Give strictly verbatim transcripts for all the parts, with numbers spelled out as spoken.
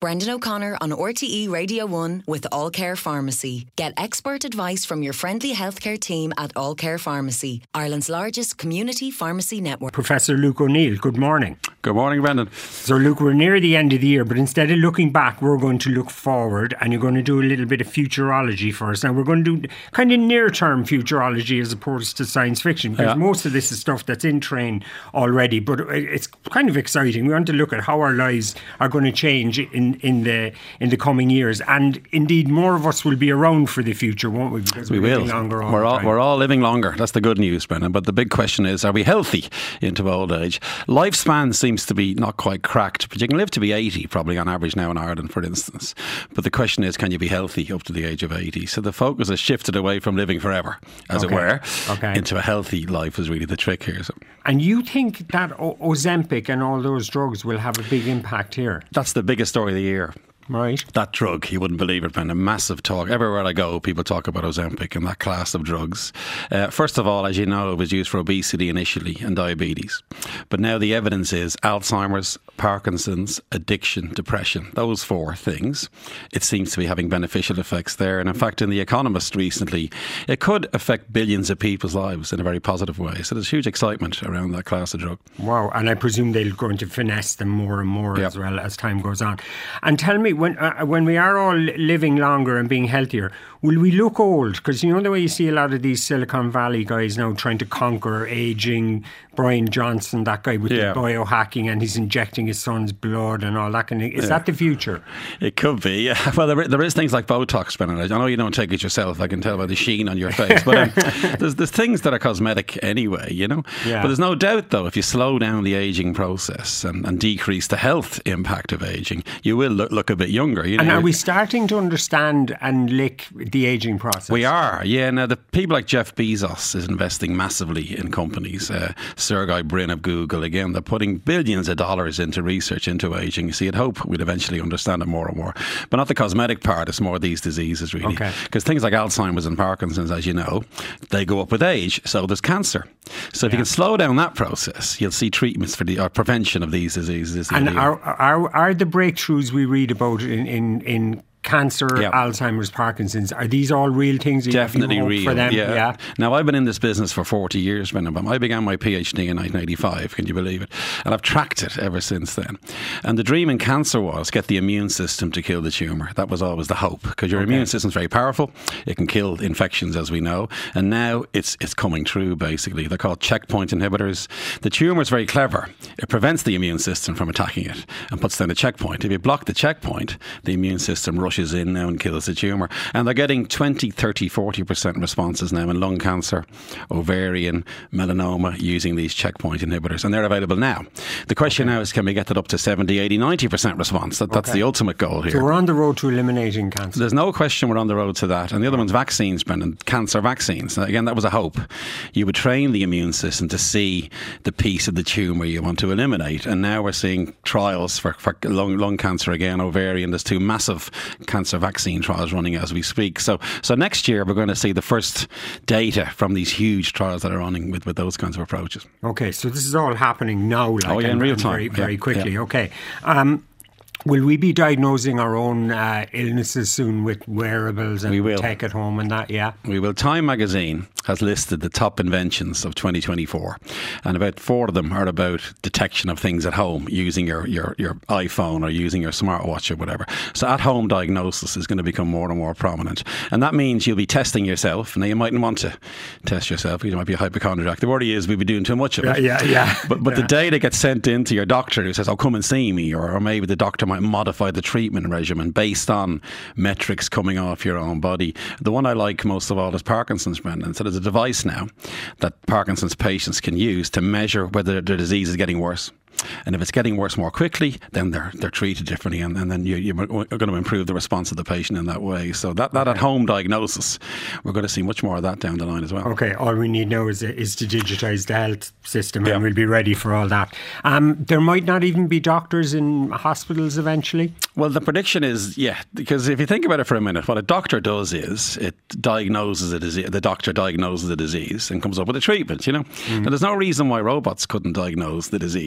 Brendan O'Connor on R T E Radio one with All Care Pharmacy. Get expert advice from your friendly healthcare team at All Care Pharmacy, Ireland's largest community pharmacy network. Professor Luke O'Neill, good morning. Good morning, Brendan. So, Luke, we're near the end of the year, but instead of looking back, we're going to look forward, and you're going to do a little bit of futurology for us. Now, we're going to do kind of near-term futurology as opposed to science fiction, because yeah. most of this is stuff that's in train already, but it's kind of exciting. We want to look at how our lives are going to change in, in the in the coming years, and indeed, more of us will be around for the future, won't we? Because we we're will. Longer all we're all time. we're all living longer. That's the good news, Brendan. But the big question is: are we healthy into old age? Lifespan seems to be not quite cracked, but you can live to be eighty probably on average now in Ireland, for instance. But the question is, can you be healthy up to the age of eighty? So the focus has shifted away from living forever, as okay. it were, okay. into a healthy life is really the trick here. So. And you think that o- Ozempic and all those drugs will have a big impact here? That's the biggest story of the year. Right. That drug, you wouldn't believe it, Brendan. Massive talk. Everywhere I go, people talk about Ozempic and that class of drugs. Uh, first of all, as you know, it was used for obesity initially and diabetes. But now the evidence is Alzheimer's, Parkinson's, addiction, depression. Those four things. It seems to be having beneficial effects there. And in fact, in The Economist recently, it could affect billions of people's lives in a very positive way. So there's huge excitement around that class of drug. Wow. And I presume they're going to finesse them more and more yep. as well as time goes on. And tell me, When uh, when we are all living longer and being healthier, will we look old? Because you know the way you see a lot of these Silicon Valley guys now trying to conquer ageing. Brian Johnson, that guy with yeah. the biohacking, and he's injecting his son's blood and all that kind of. Is yeah. that the future? It could be. Yeah. Well, there, there is things like Botox, Brendan. I know you don't take it yourself. I can tell by the sheen on your face. But um, there's there's things that are cosmetic anyway, you know. Yeah. But there's no doubt, though, if you slow down the aging process and, and decrease the health impact of aging, you will look, look a bit younger. You know? And are we starting to understand and lick the aging process? We are, yeah. Now, the people like Jeff Bezos is investing massively in companies. Uh, Sergey Brin of Google, again, they're putting billions of dollars into research into aging. You see, I'd hope we'd eventually understand it more and more. But not the cosmetic part, it's more these diseases, really. Okay. Because things like Alzheimer's and Parkinson's, as you know, they go up with age. So there's cancer. So if yeah. you can slow down that process, you'll see treatments for the or prevention of these diseases. And are, are are the breakthroughs we read about in in, in cancer, yep. Alzheimer's, Parkinson's, are these all real things? Definitely real. For them? Yeah. yeah. Now, I've been in this business for forty years, Brendan. I began my PhD in nineteen eighty-five, can you believe it? And I've tracked it ever since then. And the dream in cancer was get the immune system to kill the tumour. That was always the hope, because your okay. immune system's very powerful. It can kill infections, as we know. And now it's it's coming true, basically. They're called checkpoint inhibitors. The tumour's very clever. It prevents the immune system from attacking it and puts down a checkpoint. If you block the checkpoint, the immune system rushes in now and kills the tumour. And they're getting twenty, thirty, forty percent responses now in lung cancer, ovarian, melanoma, using these checkpoint inhibitors. And they're available now. The question okay. now is, can we get that up to seventy, eighty, ninety percent response? That, that's okay. the ultimate goal here. So we're on the road to eliminating cancer. There's no question we're on the road to that. And the other one's vaccines, Brendan, cancer vaccines. Now, again, that was a hope. You would train the immune system to see the piece of the tumour you want to eliminate. And now we're seeing trials for, for lung, lung cancer again, ovarian. There's two massive cancer vaccine trials running as we speak. So so next year we're going to see the first data from these huge trials that are running with, with those kinds of approaches. Okay, so this is all happening now. Like, oh, yeah, in real time. Very, very yeah, quickly. Yeah. Okay. Um, will we be diagnosing our own uh, illnesses soon with wearables and we will. tech at home and that? Yeah. We will. Time magazine has listed the top inventions of twenty twenty-four, and about four of them are about detection of things at home using your, your, your iPhone or using your smartwatch or whatever. So at-home diagnosis is going to become more and more prominent, and that means you'll be testing yourself. Now, you mightn't want to test yourself, you might be a hypochondriac. The worry is we'll be doing too much of it. Yeah, yeah, yeah. But, but yeah. the data gets sent in to your doctor who says, oh, come and see me, or, or maybe the doctor might modify the treatment regimen based on metrics coming off your own body. The one I like most of all is Parkinson's, Brendan. So there's a device now that Parkinson's patients can use to measure whether their disease is getting worse. And if it's getting worse more quickly, then they're they're treated differently, and, and then you, you're going to improve the response of the patient in that way. So that, that okay. at-home diagnosis, we're going to see much more of that down the line as well. Okay, all we need now is is to digitise the health system, yeah. and we'll be ready for all that. Um, there might not even be doctors in hospitals eventually? Well, the prediction is, yeah, because if you think about it for a minute, what a doctor does is it diagnoses a disease, the doctor diagnoses a disease and comes up with a treatment, you know. Mm. Now, there's no reason why robots couldn't diagnose the disease. The doctor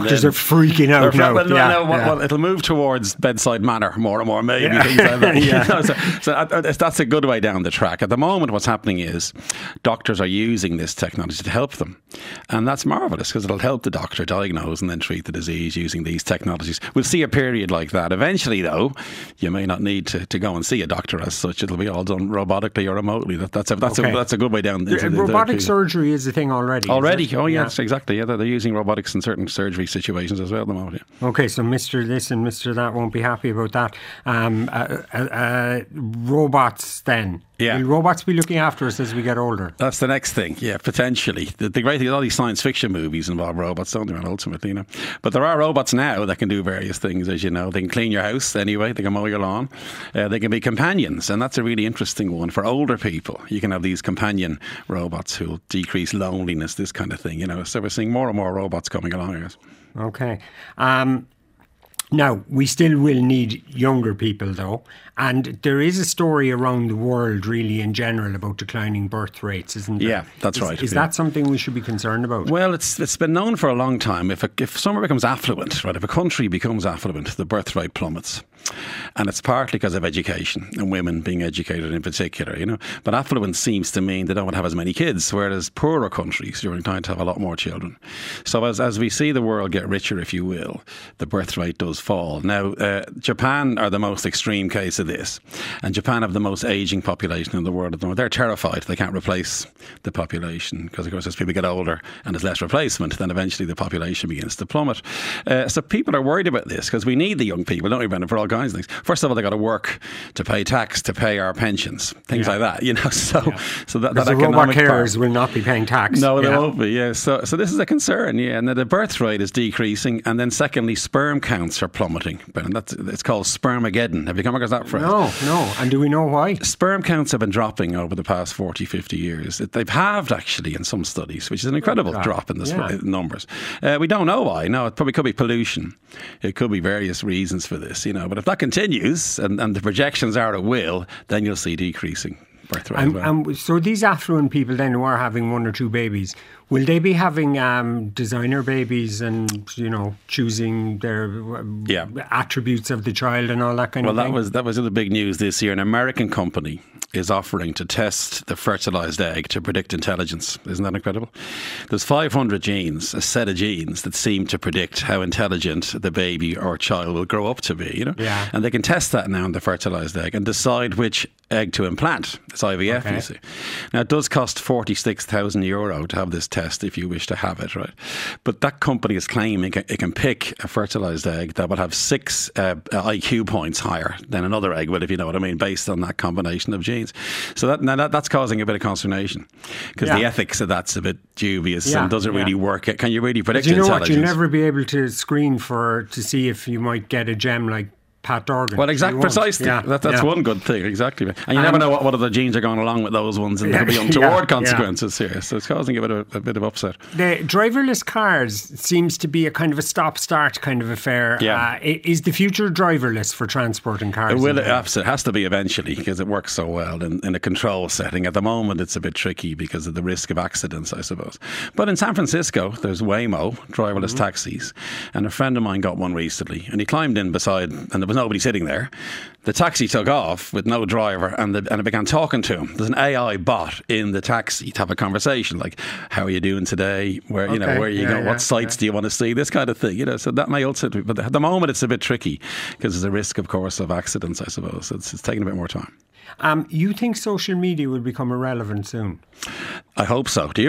doctors then, are freaking out now. Well, yeah, no, well, yeah. well, it'll move towards bedside manner more and more, maybe. Yeah. Things like that. Yeah. You know, so so uh, that's a good way down the track. At the moment, what's happening is doctors are using this technology to help them. And that's marvellous because it'll help the doctor diagnose and then treat the disease using these technologies. We'll see a period like that. Eventually, though, you may not need to, to go and see a doctor as such. It'll be all done robotically or remotely. That, that's a, that's, Okay. a, that's a good way down. Into the, robotic the, surgery is a thing already. Already? Oh, yeah. yes, exactly. Yeah, they're, they're using robotics in certain surgery situations as well at the moment. Yeah. Okay, so Mister This and Mister That won't be happy about that. Um, uh, uh, uh, robots then. Yeah. Will robots be looking after us as we get older? That's the next thing, yeah, potentially. The, the great thing, all these science fiction movies involve robots, don't they, ultimately, you know. But there are robots now that can do various things, as you know. They can clean your house anyway, they can mow your lawn, uh, they can be companions, and that's a really interesting one. For older people, you can have these companion robots who will decrease loneliness, this kind of thing, you know. So we're seeing more and more robots coming along, I guess. Okay. Um, now, we still will need younger people, though. And there is a story around the world, really, in general, about declining birth rates, isn't there? Yeah, that's is, right. Is yeah. that something we should be concerned about? Well, it's it's been known for a long time. If a, if somewhere becomes affluent, right, if a country becomes affluent, the birth rate plummets. And it's partly because of education and women being educated in particular, you know. But affluence seems to mean they don't have as many kids, whereas poorer countries, you're inclined to have a lot more children. So as as we see the world get richer, if you will, the birth rate does fall. Now, uh, Japan are the most extreme case of this. And Japan have the most ageing population in the world at the moment. They're terrified they can't replace the population because, of course, as people get older and there's less replacement, then eventually the population begins to plummet. Uh, so people are worried about this because we need the young people, don't we, Brendan, for all kinds of things. First of all, they got to work to pay tax, to pay our pensions, things yeah. like that, you know. So, yeah. so that, because that the robot economic carers part, will not be paying tax. no, yeah. they won't be. Yeah. So, so this is a concern. Yeah, and the birth rate is decreasing, and then secondly, sperm counts are plummeting. Brendan, that's it's called spermageddon. Have you come across that phrase? No, no. And do we know why? Sperm counts have been dropping over the past forty, fifty years. They've halved, actually, in some studies, which is an incredible Oh, drop in the yeah. sp- numbers. Uh, we don't know why. No, it probably could be pollution. It could be various reasons for this, you know. But if that continues, and, and the projections are it will, then you'll see decreasing birth rate. And, as well. and so these affluent people then who are having one or two babies, will they be having um, designer babies and, you know, choosing their uh, Yeah. attributes of the child and all that kind Well, of thing? that was that was the big news this year. An American company is offering to test the fertilized egg to predict intelligence. Isn't that incredible? There's five hundred genes, a set of genes that seem to predict how intelligent the baby or child will grow up to be. You know, Yeah. and they can test that now in the fertilized egg and decide which egg to implant. It's I V F, Okay. you see. Now it does cost forty-six thousand euro to have this test if you wish to have it, right? But that company is claiming it can, it can pick a fertilized egg that will have six uh, I Q points higher than another egg will, if you know what I mean, based on that combination of genes. So that, now that that's causing a bit of consternation because Yeah. the ethics of that's a bit dubious Yeah, and doesn't yeah. really work. Can you really predict Do you know what? intelligence? You'll never be able to screen for to see if you might get a gem like Pat Dorgan. Well, exactly, You won't. precisely. Yeah, that, that's yeah. one good thing, exactly. And you Um, never know what, what other genes are going along with those ones, and there could be Yeah, untoward yeah. consequences here. So it's causing a bit of a bit of upset. The driverless cars seems to be a kind of a stop-start kind of affair. Yeah. Uh, i- is the future driverless for transporting cars? It will, in there? absolutely, it has to be eventually because it works so well in, in a control setting. At the moment, it's a bit tricky because of the risk of accidents, I suppose. But in San Francisco, there's Waymo, driverless Mm-hmm. taxis, and a friend of mine got one recently, and he climbed in beside, and there was nobody sitting there. The taxi took off with no driver, and, the, and it began talking to him. There's an A I bot in the taxi to have a conversation, like, "How are you doing today? Where you know Okay, where are you yeah, going? yeah, What sites yeah. do you want to see?" This kind of thing, you know. So that may also, but at the moment, it's a bit tricky because there's a risk, of course, of accidents. I suppose it's, it's taking a bit more time. Um, you think social media will become irrelevant soon? I hope so. Do you?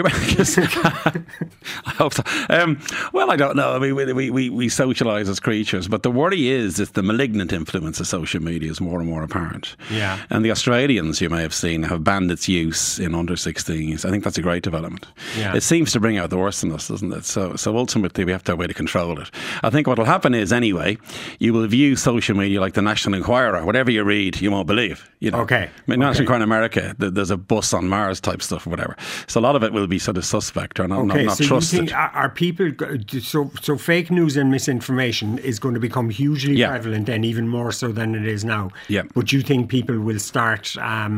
I hope so. Um, well, I don't know. I mean, we, we, we socialise as creatures, but the worry is that the malignant influence of social media is more and more apparent. Yeah. And the Australians, you may have seen, have banned its use in under sixteens. I think that's a great development. Yeah. It seems to bring out the worst in us, doesn't it? So, so ultimately, we have to have a way to control it. I think what will happen is, anyway, you will view social media like the National Enquirer. Whatever you read, you won't believe. You know? Okay. I mean, National Okay. Enquirer in America, th- there's a bus on Mars type stuff or whatever. So a lot of it will be sort of suspect or not, Okay, not, not so trusted. you think are, are people go- so so fake news and misinformation is going to become hugely Yeah. prevalent then, even more so than it is now? Yeah. But you think people will start um,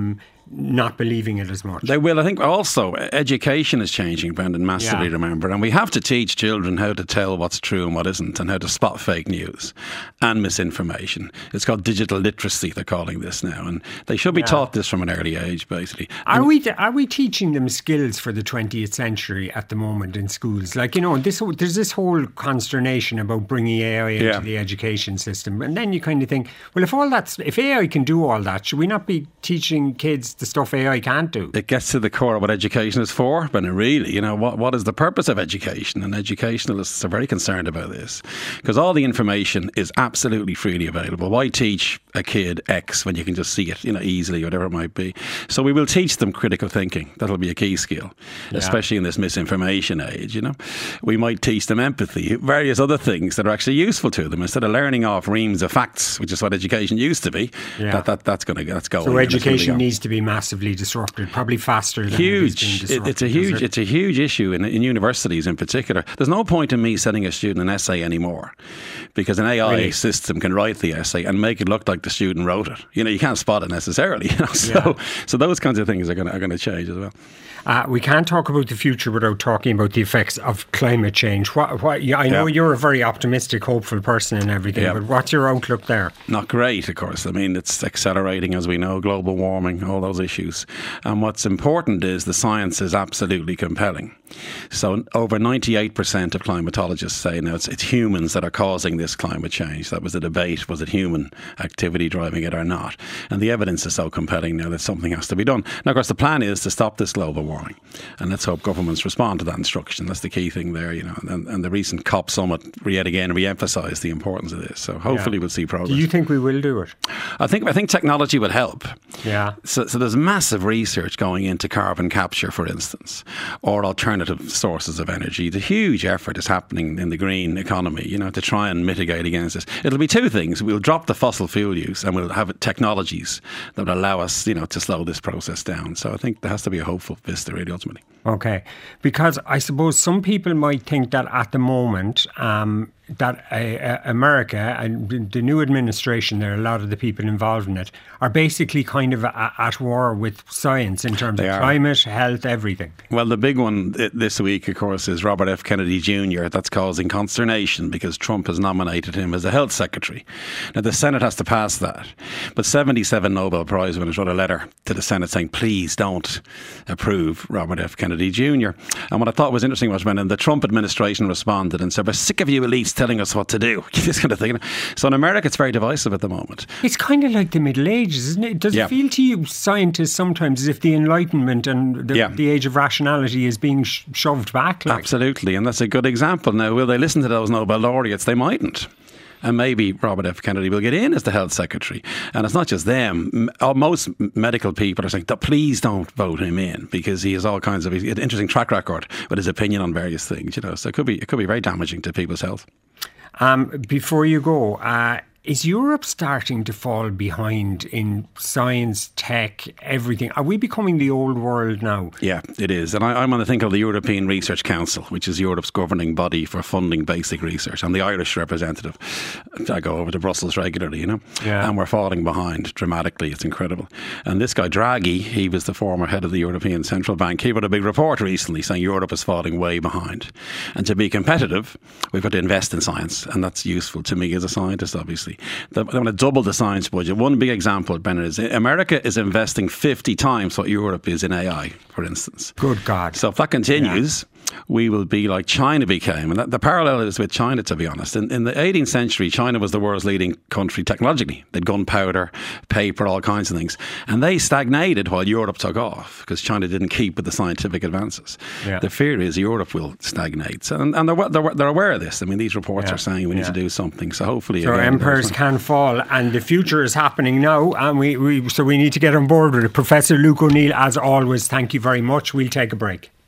not believing it as much. They will. I think also education is changing, Brendan, massively, yeah. remember. And we have to teach children how to tell what's true and what isn't, and how to spot fake news and misinformation. It's called digital literacy, they're calling this now. And they should be yeah. taught this from an early age, basically. Are we are we teaching them skills for the twentieth century at the moment in schools? Like, you know, this there's this whole consternation about bringing A I into yeah. the education system. And then you kind of think, well, if all that's, if A I can do all that, should we not be teaching kids the stuff A I can't do? It gets to the core of what education is for, but really, you know, what what is the purpose of education? And educationalists are very concerned about this, because all the information is absolutely freely available. Why teach a kid X when you can just see it, you know, easily, whatever it might be? So we will teach them critical thinking. That'll be a key skill, yeah. especially in this misinformation age, you know. We might teach them empathy, various other things that are actually useful to them, instead of learning off reams of facts, which is what education used to be. Yeah. That, that that's going to that's going. So education really needs to be massively disrupted, probably faster than huge. It is being it, it's a huge. It? It's a huge issue in, in universities in particular. There's no point in me sending a student an essay anymore, because an A I really? system can write the essay and make it look like the student wrote it. You know, you can't spot it necessarily. You know? So, yeah. so those kinds of things are going to, are going to change as well. Uh, we can't talk about the future without talking about the effects of climate change. What, what, I know yeah. you're a very optimistic, hopeful person and everything, yeah. but what's your outlook there? Not great, of course. I mean, it's accelerating, as we know, global warming, all those issues. And what's important is the science is absolutely compelling. So over ninety-eight percent of climatologists say now it's, it's humans that are causing this climate change. That was the debate. Was it human activity driving it or not? And the evidence is so compelling now that something has to be done. Now, of course, the plan is to stop this global warming. And let's hope governments respond to that instruction. That's the key thing there, you know. And, and the recent COP summit yet again re-emphasised the importance of this. So hopefully yeah. we'll see progress. Do you think we will do it? I think I think technology will help. Yeah. So, so there's massive research going into carbon capture, for instance, or alternative sources of energy. The huge effort is happening in the green economy, you know, to try and mitigate against this. It'll be two things. We'll drop the fossil fuel use, and we'll have technologies that will allow us, you know, to slow this process down. So I think there has to be a hopeful vista, really, ultimately. Okay. Because I suppose some people might think that at the moment, um, that uh, uh, America and the new administration there, a lot of the people involved in it, are basically kind of a, at war with science in terms they of are. climate, health, everything. Well, the big one this week, of course, is Robert F. Kennedy Junior That's causing consternation because Trump has nominated him as a health secretary. Now, the Senate has to pass that. But seventy-seven Nobel Prize winners wrote a letter to the Senate saying, please don't approve Robert F. Kennedy Junior And what I thought was interesting was when the Trump administration responded and said, we're sick of you elites telling us what to do. This kind of thing. So in America, it's very divisive at the moment. It's kind of like the Middle Ages, isn't it? Does yeah. it feel to you, scientists, sometimes as if the Enlightenment and the, yeah. the age of rationality is being sh- shoved back? Like? Absolutely. And that's a good example. Now, will they listen to those Nobel laureates? They mightn't. And maybe Robert F. Kennedy will get in as the health secretary. And it's not just them. Most medical people are saying, please don't vote him in, because he has all kinds of an interesting track record with his opinion on various things. You know, so it could be it could be very damaging to people's health. Um, before you go, uh, is Europe starting to fall behind in science, tech, everything? Are we becoming the old world now? Yeah, it is. And I, I'm on the thing called the European Research Council, which is Europe's governing body for funding basic research. I'm the Irish representative. I go over to Brussels regularly, you know, yeah. and we're falling behind dramatically. It's incredible. And this guy, Draghi, he was the former head of the European Central Bank. He wrote a big report recently saying Europe is falling way behind. And to be competitive, we've got to invest in science. And that's useful to me as a scientist, obviously. They want to double the science budget. One big example, Bernard, is America is investing fifty times what Europe is in A I, for instance. Good God. So if that continues, yeah. we will be like China became. And that, the parallel is with China, to be honest. In, in the eighteenth century, China was the world's leading country technologically. They'd gunpowder, paper, all kinds of things. And they stagnated while Europe took off because China didn't keep with the scientific advances. Yeah. The fear is Europe will stagnate. And, and they're, they're, they're aware of this. I mean, these reports yeah. are saying we need yeah. to do something. So hopefully... So again, empires can fall, and the future is happening now. And we, we so we need to get on board with it. Professor Luke O'Neill, as always, thank you very much. We'll take a break.